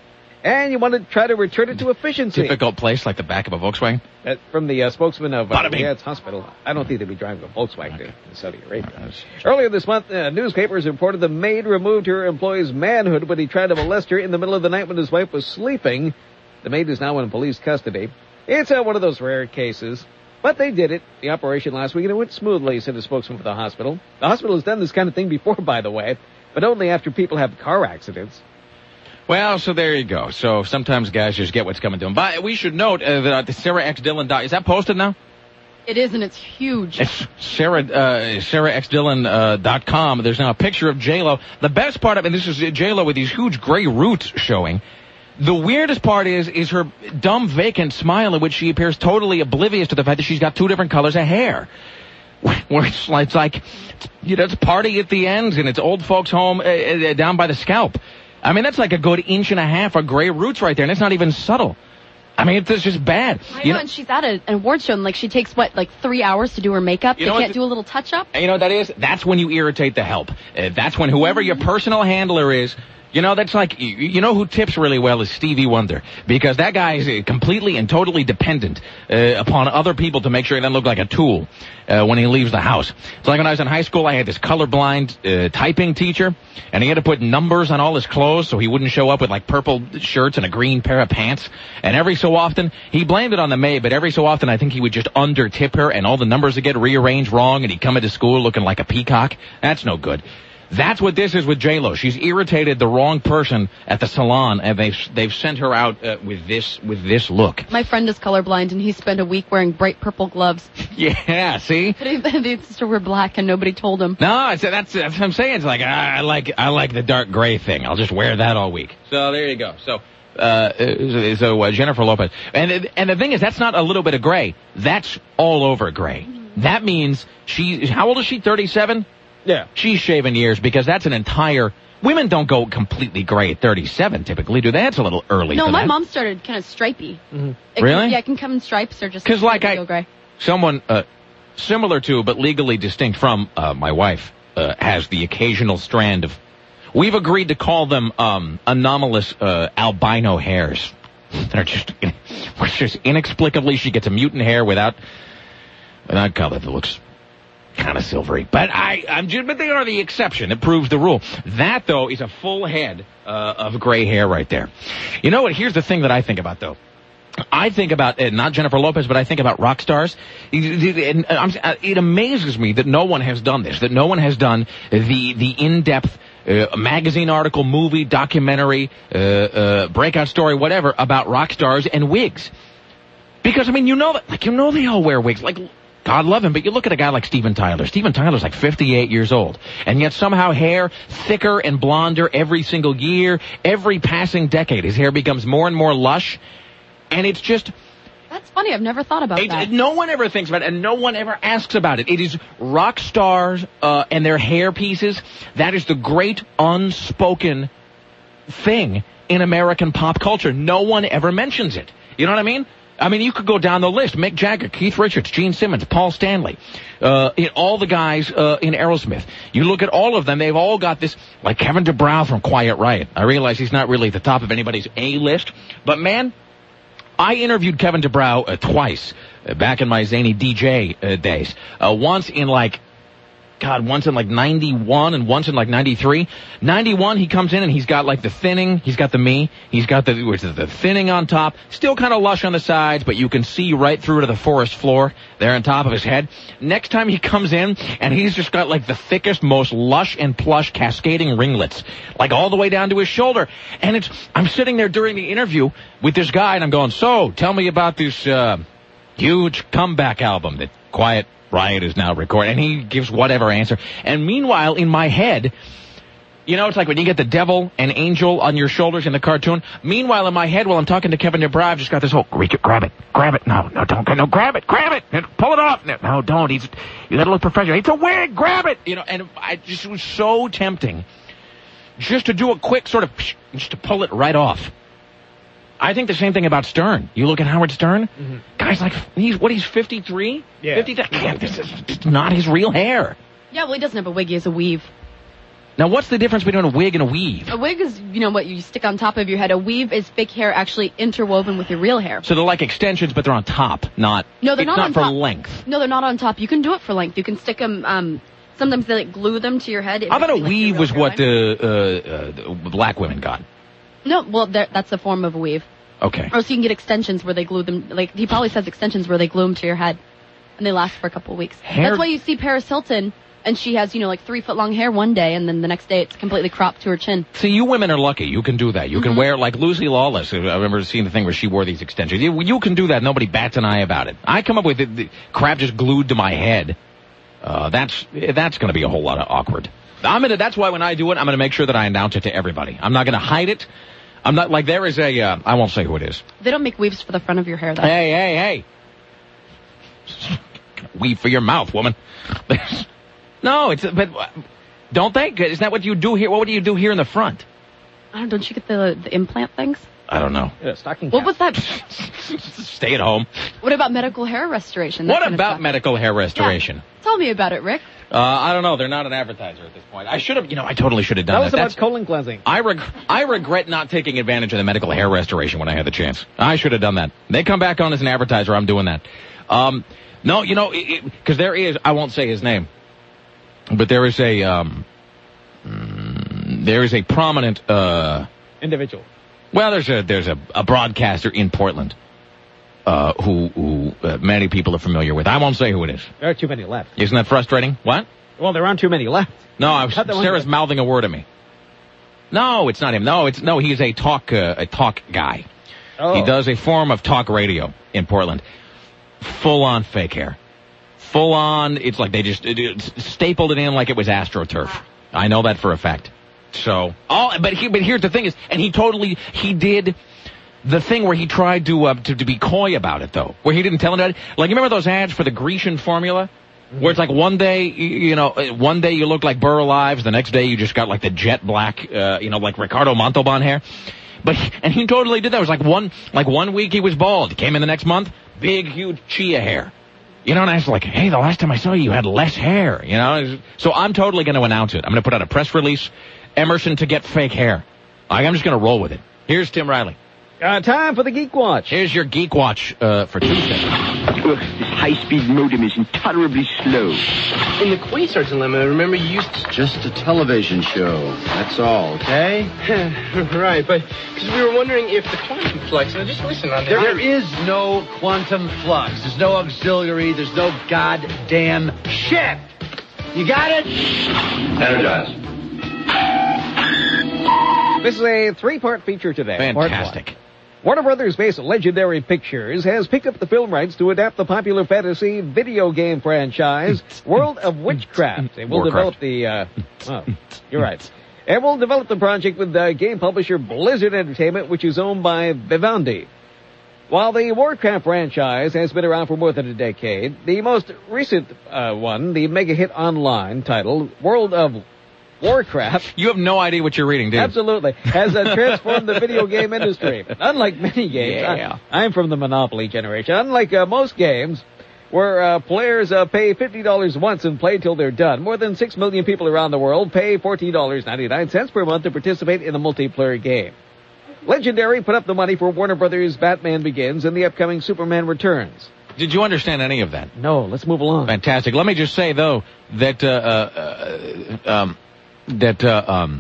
And you want to try to return it to efficiency. Difficult place, like the back of a Volkswagen? Uh, from the uh, spokesman of uh, Bada bing. Riyadh's hospital. I don't think they'd be driving a Volkswagen okay. to Saudi Arabia. Earlier this month, uh, newspapers reported the maid removed her employee's manhood when he tried to molest her in the middle of the night when his wife was sleeping. The maid is now in police custody. It's uh, one of those rare cases. But they did it. The operation last week, and it went smoothly, said a spokesman for the hospital. The hospital has done this kind of thing before, by the way, but only after people have car accidents. Well, so there you go. So sometimes guys just get what's coming to them. But we should note uh, that the Sarah X Dillon dot, is that posted now? It is, and it's huge. It's Sarah, uh, Sarah X Dillon, uh, dot com. There's now a picture of J-Lo. The best part of it, and this is J-Lo with these huge gray roots showing. The weirdest part is is her dumb, vacant smile in which she appears totally oblivious to the fact that she's got two different colors of hair. Where it's like, it's like you know, it's party at the ends and it's old folks home uh, uh, down by the scalp. I mean, that's like a good inch and a half of gray roots right there, and it's not even subtle. I mean, it's just bad. I you know, know, and she's at a, an award show, and like she takes, what, like three hours to do her makeup? You they know can't what- do a little touch-up? And you know what that is? That's when you irritate the help. Uh, that's when whoever your personal handler is, you know, that's like, you, you know who tips really well is Stevie Wonder. Because that guy is uh, completely and totally dependent uh, upon other people to make sure he doesn't look like a tool uh, when he leaves the house. It's like when I was in high school, I had this colorblind uh, typing teacher, and he had to put numbers on all his clothes so he wouldn't show up with like purple shirts and a green pair of pants. And every so often, he blamed it on the maid, but every so often I think he would just under tip her and all the numbers would get rearranged wrong and he'd come into school looking like a peacock. That's no good. That's what this is with J-Lo. She's irritated the wrong person at the salon, and they've they've sent her out uh, with this with this look. My friend is colorblind, and he spent a week wearing bright purple gloves. Yeah, see? But he, they used to wear black, and nobody told him. No, it's, that's that's what I'm saying. It's like I, I like I like the dark gray thing. I'll just wear that all week. So there you go. So Uh, so uh, Jennifer Lopez. And, and the thing is, that's not a little bit of gray. That's all over gray. That means she, how old is she, thirty-seven? Yeah. She's shaving years because that's an entire, women don't go completely gray at thirty-seven typically, do they? That's a little early No, for my that. mom started kind of stripey. Mm-hmm. It Really? Can, yeah, it can come in stripes or just Because like I, go gray. someone uh, similar to but legally distinct from uh, my wife uh, has the occasional strand of, we've agreed to call them um, anomalous uh, albino hairs. They're just, just inexplicably she gets a mutant hair without, without color that looks kind of silvery. But I, I'm just, but they are the exception. It proves the rule. That though is a full head uh, of gray hair right there. You know what? Here's the thing that I think about though. I think about, uh, not Jennifer Lopez, but I think about rock stars. And I'm, it amazes me that no one has done this, that no one has done the, the in-depth uh, magazine article, movie, documentary, uh, uh, breakout story, whatever, about rock stars and wigs. Because, I mean, you know that, like, you know they all wear wigs. Like, God love him, but you look at a guy like Steven Tyler. Steven Tyler's like fifty-eight years old. And yet somehow hair thicker and blonder every single year, every passing decade. His hair becomes more and more lush. And it's just... That's funny. I've never thought about it, that. it- no one ever thinks about it, and no one ever asks about it. It is rock stars uh, and their hair pieces. That is the great unspoken thing in American pop culture. No one ever mentions it. You know what I mean? I mean, you could go down the list. Mick Jagger, Keith Richards, Gene Simmons, Paul Stanley, uh, in all the guys uh, in Aerosmith. You look at all of them, they've all got this, like Kevin DuBrow from Quiet Riot. I realize he's not really at the top of anybody's A-list, but man, I interviewed Kevin DuBrow uh, twice uh, back in my zany D J uh, days. Uh, once in like, God, once in like ninety-one and once in like ninety-three. ninety-one, he comes in and he's got like the thinning. He's got the me. He's got the, which is the thinning on top. Still kind of lush on the sides, but you can see right through to the forest floor there on top of his head. Next time he comes in and he's just got like the thickest, most lush and plush cascading ringlets, like all the way down to his shoulder. And it's, I'm sitting there during the interview with this guy and I'm going, so tell me about this, uh, huge comeback album that Quiet Riot is now recording, and he gives whatever answer. And meanwhile, in my head, you know, it's like when you get the devil and angel on your shoulders in the cartoon. Meanwhile, in my head, while I'm talking to Kevin DuBrow, I've just got this whole, grab it, grab it, no, no, don't, no, grab it, grab it, pull it off, no, no don't, he's, you gotta look professional, it's a wig, grab it, you know, and I just, it was so tempting just to do a quick sort of, just to pull it right off. I think the same thing about Stern. You look at Howard Stern, mm-hmm. Guy's like, he's, what, he's fifty-three? Yeah. fifty-three? Yeah, this is not his real hair. Yeah, well, he doesn't have a wig. He has a weave. Now, what's the difference between a wig and a weave? A wig is, you know, what you stick on top of your head. A weave is fake hair actually interwoven with your real hair. So they're like extensions, but they're on top, not, No, they're it's not, not on for top. length. No, they're not on top. You can do it for length. You can stick them, um, sometimes they like glue them to your head. It I thought makes a it like your weave real was what hairline. the, uh, uh, the black women got. No, well, there- that's a form of a weave. Okay. Or so you can get extensions where they glue them, like, he probably says extensions where they glue them to your head. And they last for a couple of weeks. Hair- That's why you see Paris Hilton, and she has, you know, like three foot long hair one day, and then the next day it's completely cropped to her chin. See, you women are lucky. You can do that. You can Mm-hmm. wear, like Lucy Lawless. I remember seeing the thing where she wore these extensions. You, you can do that. Nobody bats an eye about it. I come up with it, the crap just glued to my head. Uh, that's, that's gonna be a whole lot of awkward. I'm gonna, that's why when I do it, I'm gonna make sure that I announce it to everybody. I'm not gonna hide it. I'm not, like, there is a, uh, I won't say who it is. They don't make weaves for the front of your hair, though. Hey, hey, hey. Weave for your mouth, woman. No, it's, but, don't they? Isn't that what you do here? What do you do here in the front? I don't, don't you get the, the implant things? I don't know. Yeah, stocking What cap. was that? Stay at home. What about medical hair restoration? That What kind of about stuff. medical hair restoration? Tell me about it, Rick. Uh, I don't know. They're not an advertiser at this point. I should have, you know, I totally should have done That that. was about That's- colon cleansing. I reg- I regret not taking advantage of the medical hair restoration when I had the chance. I should have done that. They come back on as an advertiser. I'm doing that. Um, no, you know, because there is, I won't say his name, but there is a, um, mm, there is a prominent, uh, Individual. well, there's a, there's a, a broadcaster in Portland, uh, who, who, uh, many people are familiar with. I won't say who it is. There are too many left. Isn't that frustrating? What? Well, there aren't too many left. No, I was, Cut the one Sarah's that- mouthing a word at me. No, it's not him. No, it's, no, he's a talk, uh, a talk guy. Oh. He does a form of talk radio in Portland. Full on fake hair. Full on, it's like they just it, it, stapled it in like it was AstroTurf. I know that for a fact. So, all, but he, but here's the thing is, and he totally, he did, the thing where he tried to, uh, to to be coy about it, though, where he didn't tell anybody. Like, you remember those ads for the Grecian formula? Where it's like one day, you you know, one day you look like Burl Ives, the next day you just got like the jet black, uh, you know, like Ricardo Montalban hair. But, and he totally did that. It was like one, like one week he was bald. He came in the next month, big, huge chia hair. You know, and I was like, hey, the last time I saw you, you had less hair, you know? So I'm totally going to announce it. I'm going to put out a press release, Emerson to get fake hair. I'm just going to roll with it. Here's Tim Riley. Uh, time for the Geek Watch. Here's your Geek Watch uh, for Tuesday. Ugh, this high-speed modem is intolerably slow. In the Quasar dilemma, remember you used to... Just a television show. That's all, okay? Right, but because we were wondering if the quantum flux... Now, just listen on there. There is no quantum flux. There's no auxiliary. There's no goddamn shit. You got it? Energize. This is a three-part feature today. Fantastic. Warner Brothers-based Legendary Pictures has picked up the film rights to adapt the popular fantasy video game franchise, World of Witchcraft. They will Warcraft. develop the, uh, oh, you're right. And will develop the project with the game publisher Blizzard Entertainment, which is owned by Vivendi. While the Warcraft franchise has been around for more than a decade, the most recent uh, one, the mega hit online title, World of Warcraft. You have no idea what you're reading, do you? Absolutely. Has uh, transformed the video game industry. Unlike many games, Yeah. I, I'm from the Monopoly generation. Unlike uh, most games where uh, players uh, pay fifty dollars once and play till they're done, more than six million people around the world pay fourteen dollars and ninety-nine cents per month to participate in a multiplayer game. Legendary put up the money for Warner Brothers' Batman Begins and the upcoming Superman Returns. Did you understand any of that? No, let's move along. Fantastic. Let me just say, though, that uh, uh, um, that uh, um,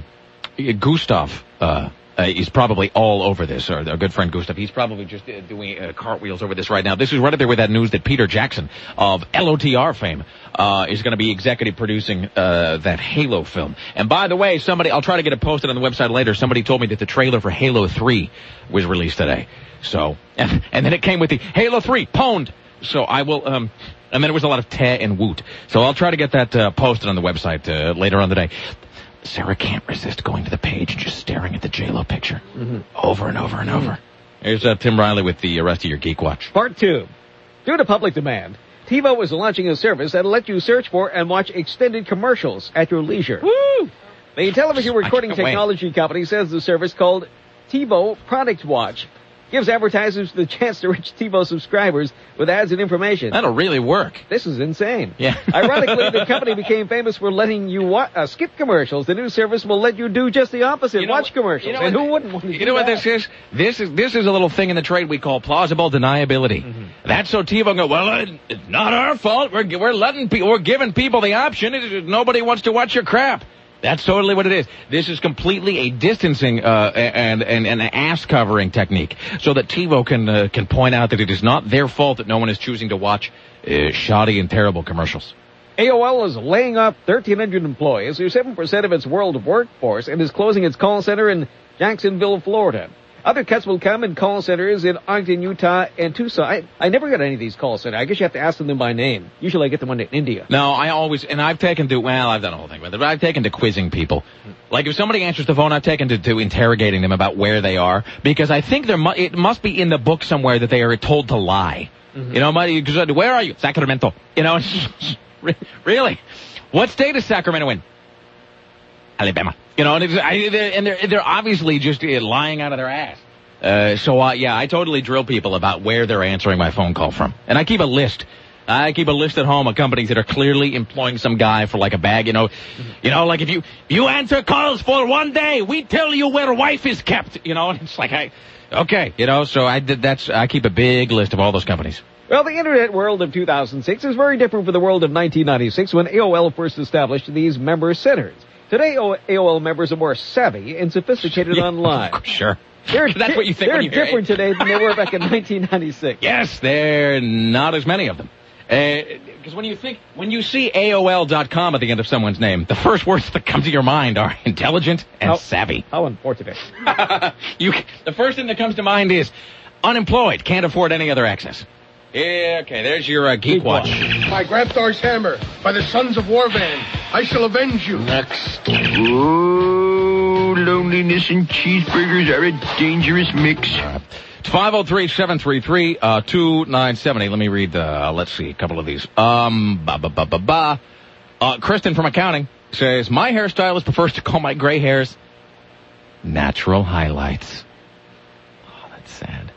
Gustav uh, uh, is probably all over this. Or our good friend Gustav, he's probably just uh, doing uh, cartwheels over this right now. This is right up there with that news that Peter Jackson of L O T R fame uh, is going to be executive producing uh, that Halo film. And by the way, somebody, I'll try to get it posted on the website later. Somebody told me that the trailer for Halo three was released today. So, and, and then it came with the Halo three pwned. So I will, um, and then it was a lot of te and woot. So I'll try to get that uh, posted on the website uh, later on today. Sarah can't resist going to the page and just staring at the J Lo picture mm-hmm. over and over and mm-hmm. over. Here's uh, Tim Riley with the rest of your Geek Watch. Part two. Due to public demand, TiVo is launching a service that'll let you search for and watch extended commercials at your leisure. Woo! The television recording technology wait. company says the service, called TiVo Product Watch, gives advertisers the chance to reach TiVo subscribers with ads and information. That'll really work. This is insane. Yeah. Ironically, the company became famous for letting you wa- uh, skip commercials. The new service will let you do just the opposite, you know, watch commercials. You know and what, who wouldn't want to You do know what that? this is? This is this is a little thing in the trade we call plausible deniability. Mm-hmm. That's so TiVo can go, well, uh, it's not our fault. We're we're letting pe- we're giving people the option. It, it, nobody wants to watch your crap. That's totally what it is. This is completely a distancing uh, and, and, and an ass-covering technique so that TiVo can uh, can point out that it is not their fault that no one is choosing to watch uh, shoddy and terrible commercials. A O L is laying off thirteen hundred employees, or seven percent of its world workforce, and is closing its call center in Jacksonville, Florida. Other cuts will come in call centers in Ogden, Utah, and Tucson. I, I never got any of these call centers. I guess you have to ask them by name. Usually I get them one in India. No, I always, and I've taken to, well, I've done a whole thing with it, but I've taken to quizzing people. Like if somebody answers the phone, I've taken to, to interrogating them about where they are, because I think there mu- it must be in the book somewhere that they are told to lie. Mm-hmm. You know, my, where are you? Sacramento. You know, really? What state is Sacramento in? Alabama. You know, and, it's, I, they're, and they're, they're obviously just uh, lying out of their ass. Uh, so, uh, yeah, I totally drill people about where they're answering my phone call from. And I keep a list. I keep a list at home of companies that are clearly employing some guy for like a bag, you know. Mm-hmm. You know, like if you, you answer calls for one day, we tell you where wife is kept, you know. And it's like, I, okay, you know, so I did, that's, I keep a big list of all those companies. Well, the internet world of two thousand six is very different from the world of nineteen ninety-six when A O L first established these member centers. Today, A O L members are more savvy and sophisticated yeah, online. Sure. They're That's di- what you think They're when you hear different it. today than they were back in nineteen ninety-six. Yes, there are not as many of them. Because uh, when you think, when you see A O L dot com at the end of someone's name, the first words that come to your mind are intelligent and how, savvy. How unfortunate. you, the first thing that comes to mind is unemployed, can't afford any other access. Yeah, okay, there's your uh, Geek, Geek Watch. Watch. By Grabthar's hammer, by the sons of Warvan, I shall avenge you. Next. Oh, loneliness and cheeseburgers are a dangerous mix. Uh, It's five oh three, seven three three, two nine seven eight. Let me read, uh, let's see, a couple of these. Um, ba ba ba ba ba. Uh, Kristen from accounting says, my hairstylist prefers to call my gray hairs natural highlights. Oh, that's sad.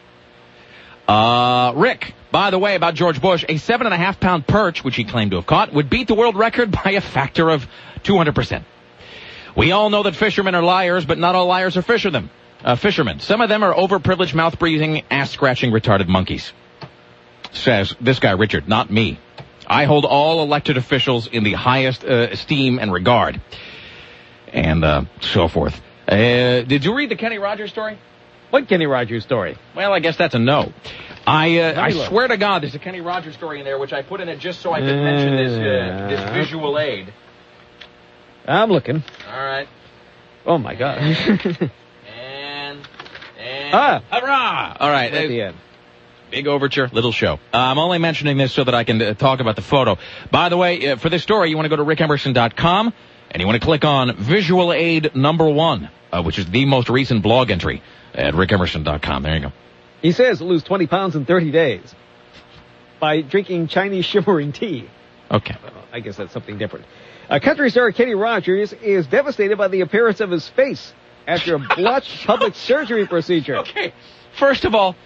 Uh, Rick, by the way, about George Bush, a seven and a half pound perch, which he claimed to have caught, would beat the world record by a factor of two hundred percent. We all know that fishermen are liars, but not all liars are fishermen. Uh, fishermen. Some of them are overprivileged, mouth-breathing, ass-scratching, retarded monkeys. Says this guy, Richard, not me. I hold all elected officials in the highest uh, esteem and regard. And uh, so forth. Uh, did you read the Kenny Rogers story? What Kenny Rogers story? Well, I guess that's a no. I uh, I look. swear to God, there's a Kenny Rogers story in there, which I put in it just so I could mention this uh, this visual aid. I'm looking. All right. Oh, my God. And, and, and ah. hurrah! All right. At the end. Big overture, little show. Uh, I'm only mentioning this so that I can uh, talk about the photo. By the way, uh, for this story, you want to go to rick emerson dot com, and you want to click on Visual Aid Number One, uh, which is the most recent blog entry at rick emerson dot com. There you go. He says lose twenty pounds in thirty days by drinking Chinese shimmering tea. Okay. Well, I guess that's something different. Uh, country star Kenny Rogers is devastated by the appearance of his face after a botched public surgery procedure. Okay. First of all,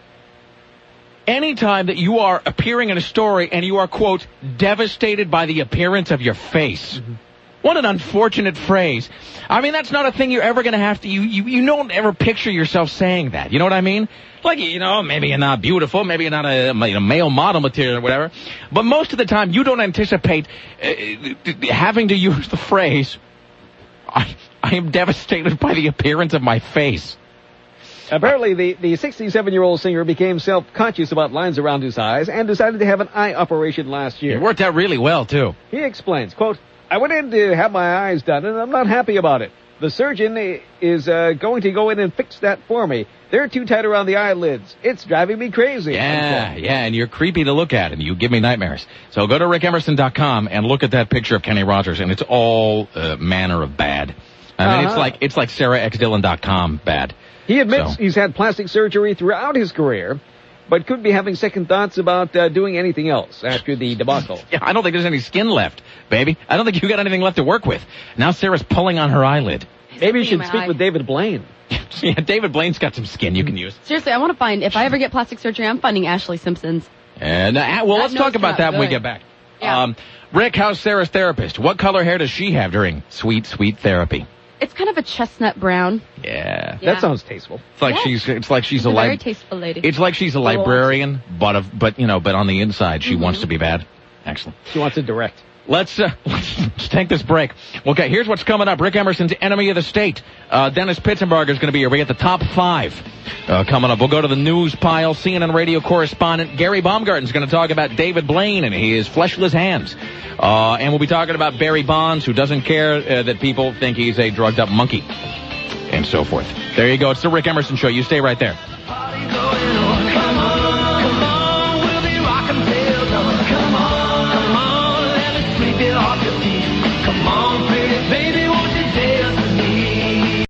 anytime that you are appearing in a story and you are, quote, devastated by the appearance of your face. Mm-hmm. What an unfortunate phrase. I mean, that's not a thing you're ever going to have to, you, you, you don't ever picture yourself saying that. You know what I mean? Like, you know, maybe you're not beautiful, maybe you're not a, a male model material or whatever, but most of the time you don't anticipate uh, having to use the phrase, I, I am devastated by the appearance of my face. Apparently, the, the sixty-seven-year-old singer became self-conscious about lines around his eyes and decided to have an eye operation last year. It worked out really well, too. He explains, quote, I went in to have my eyes done, and I'm not happy about it. The surgeon is uh, going to go in and fix that for me. They're too tight around the eyelids. It's driving me crazy. Yeah, unquote. yeah, and you're creepy to look at, and you give me nightmares. So go to rick emerson dot com and look at that picture of Kenny Rogers, and it's all uh, manner of bad. I mean, uh-huh. it's like it's like sarah x dillon dot com bad. He admits so. he's had plastic surgery throughout his career, but could be having second thoughts about uh, doing anything else after the debacle. Yeah, I don't think there's any skin left, baby. I don't think you got anything left to work with. Now Sarah's pulling on her eyelid. Maybe you should speak eye. with David Blaine. Yeah, David Blaine's got some skin you can use. Seriously, I want to find, if I ever get plastic surgery, I'm finding Ashley Simpson's. And uh, Well, that let's talk about that good. when we get back. Yeah. Um, Rick, how's Sarah's therapist? What color hair does she have during sweet, sweet therapy? It's kind of a chestnut brown. Yeah. Yeah. That sounds tasteful. It's like Yeah. she's it's like she's She's a, a very li- tasteful lady. It's like she's a librarian, but of, but you know, but on the inside she Mhm. wants to be bad. Excellent. She wants to direct. Let's, uh, let's take this break. Okay, here's what's coming up. Rick Emerson's Enemy of the State. Uh, Dennis Pitzenberger is going to be here. We get the top five uh, coming up. We'll go to the news pile. C N N radio correspondent Gary Baumgarten is going to talk about David Blaine and his fleshless hands. Uh, and we'll be talking about Barry Bonds, who doesn't care uh, that people think he's a drugged-up monkey, and so forth. There you go. It's the Rick Emerson Show. You stay right there.